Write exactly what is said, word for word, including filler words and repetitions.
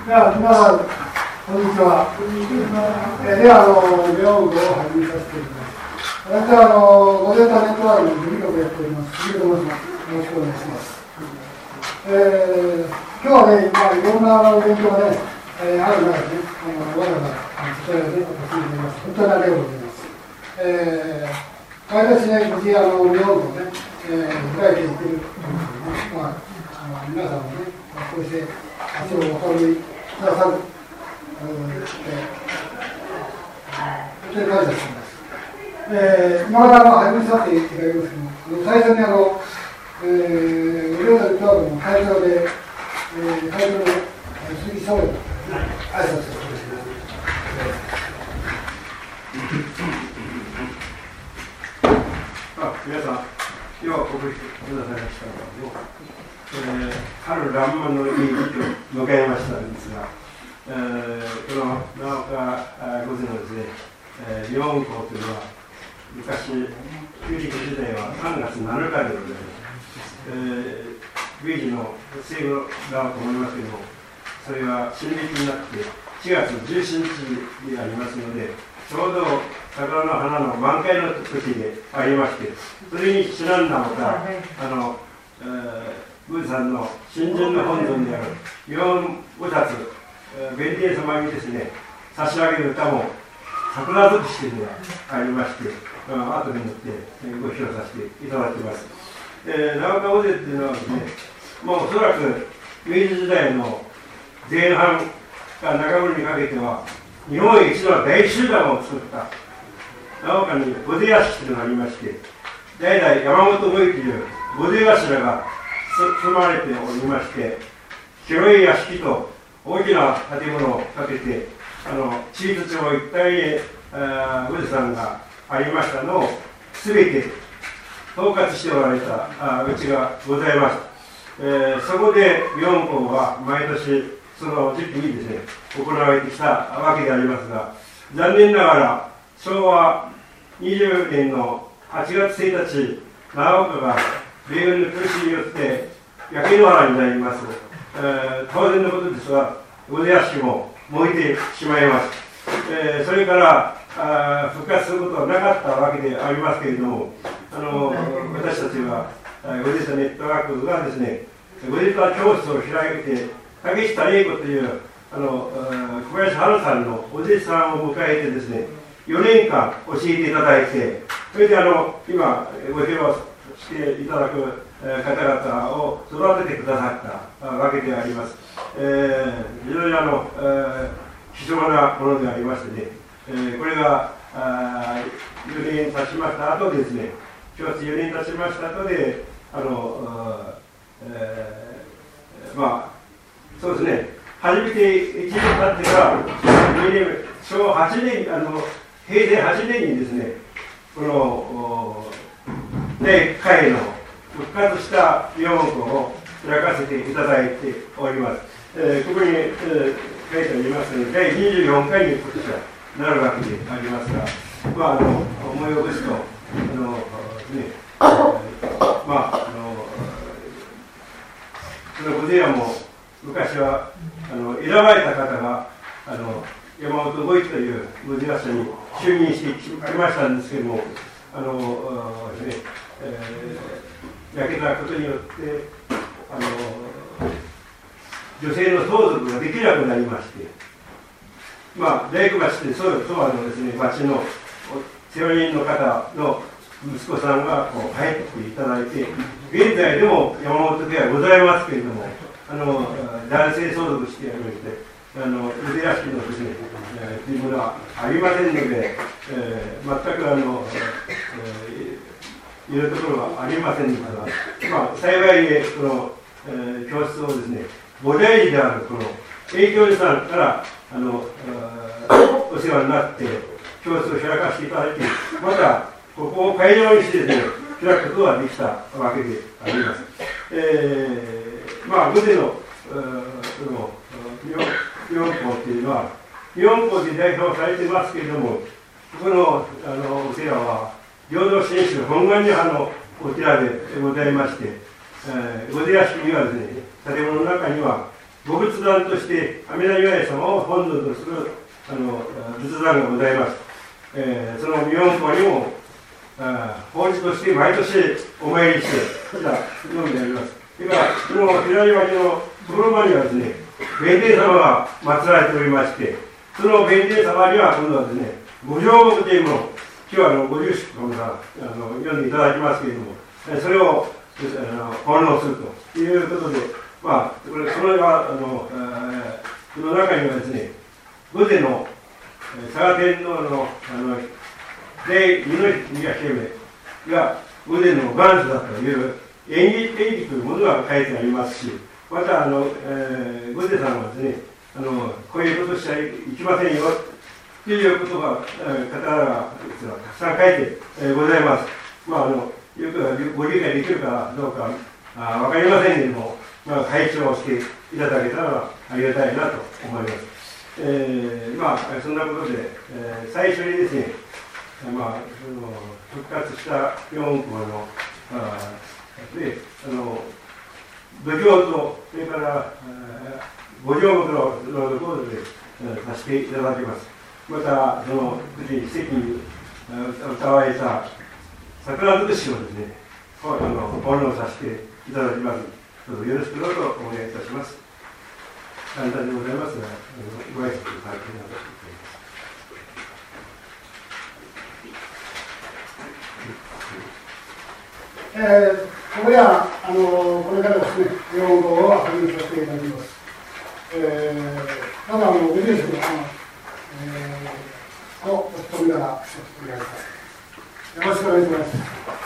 では、皆さん、こんにちは。えー、では、あの、業務を始めさせていただきます。私は、あの、ごデータネットワークの事務局をやっております。杉戸と申します。よろしくお願いします。えー、今日はね、まあ、いろんなお勉強がね、えー、ある中でね、あの、わざわざ、そちらでお越しいただきます。本当にありがとうございます。えー、毎年ね、無事、あの、業務をね、えー、開いていってると思うんですけどね、まあ、あの皆さんもね、こうして足をお運びくださる、えー、本当に感謝しています。えー、今から始めさせていただきますけども、最初にあの、えー、ウレーダルクラブの会長で、えー、会長の鈴木翔也が挨拶をしています。 あ、皆さん、今日はご来店くださいましたのは、えー、春らんまんのいい時期を迎えましたんですが、えー、この長岡御前のですね、えー、日本校というのは、昔、旧暦時代はさんがつなのかでございます。えー、明治の西語だと思いますけれども、それは新暦になってしがつじゅうしちにちでありますので、ちょうど桜の花の満開の時でありまして、それにちなんだまた、あの、えー、宮司さんの新人の本尊である日本菩薩弁天様にですね、差し上げる歌も桜尽くしでありまして、まあ後でもってご披露させていただきます。えー、長岡御前っていうのはですね、もうおそらく明治時代の前半から中頃にかけては、日本一の大集団を作った長岡に御出屋敷というのがありまして、代々山本御井という御出頭が住まれておりまして、広い屋敷と大きな建物を建てて、あの地図町一帯に御出さんがありましたのをすべて統括しておられたあうちがございます。えー、そこで日本校は毎年その時期にですね、行われてきたわけでありますが、残念ながらしょうわにじゅうねんのはちがつついたち、長岡が米軍の空襲によって焼け野原になります。えー、当然のことですが、御出屋敷も燃えてしまいます。えー、それからあ復活することはなかったわけでありますけれども、あの私たちは御出たネットワークがですね、御出た教室を開いて、竹下玲子というあの小林春さんのお弟子さんを迎えてですね、よねんかん教えていただいて、それであの今ご披露していただく方々を育ててくださったわけであります。えー、非常にあの、えー、貴重なものでありましてね、えー、これがよねん経ちました後でですね、教室よねん経ちました後で、あの、えー、まあそうですね、初めていちねん経ってからしょうわはちねん、あのへいせいはちねんにですね、このだいいっかいの復活した日本校を開かせていただいております。えー、ここに、えー、書いてありますように、だいにじゅうよんかいに今年はなるわけでありますが、まあ、あの思い起こすと、あのね、えー、まあ、あのその御前屋も昔はあの選ばれた方があの山本御井という御前屋者に就任してきましたんですけれども、あの、ねえー、焼けたことによってあの女性の相続ができなくなりまして、まあ、大工町ってそばのですね、町の世話人の方の息子さんがこう入っていただいて、現在でも山本家はございますけれども、あの男性相続してありまして、あの腕屋敷のですね、えー、というものはありませんので、えー、全くあの、えー、いうところはありませんですが、まあ、幸いでこの、えー、教室をですね、菩提寺であるこの永教寺さんからあのお世話になって教室を開かせていただいて、またここを会場にしてですね、開くことができたわけであります。えー、まあ御前のその日本校っていうのは日本校で代表されてますけれども、このあのお寺は平等紳士本願寺派のお寺でございまして、えー、御前屋敷にはですね、建物の中にはご仏壇として阿弥陀如来様を本尊とするあの仏壇がございます。えー、その妙法にも法律として毎年お参りしてきたようであります。それから、この左脇の風呂場にはですね、弁天様が祀られておりまして、その弁天様には今度はですね、五条目というもの、今日はあのご住職からあの読んでいただきますけれども、それを奉納するということで、まあ、これそれがあの、えー、その中にはですね、御前の佐賀天皇のあので二の宮姫が御前の元祖だという演技演技というものが書いてありますし、またあの、えー、御前さんはですね、あのこういうことしちゃいけませんよということが、えー、方がたくさん書いて、えー、ございます。まああのよくご理解できるかどうかあ分かりませんけれども、まあ、会長をしていただけたらありがたいなと思います。えー、まあそんなことで、えー、最初にですね、まあその復活した四校のあであの土壌とそれから五条目のところでさせていただきます。またその席に歌われた桜尽くしをですね、あの奉納させていただきます。どうぞよろしくどうぞお願いいたします。簡単でございますが、ご挨拶をさせていただきます。 えー、ここではあのこれからですね、日本語を始めさせていただきます。えー、まずあのご住職の、えー、のお務めからお願いします。よろしくお願いします。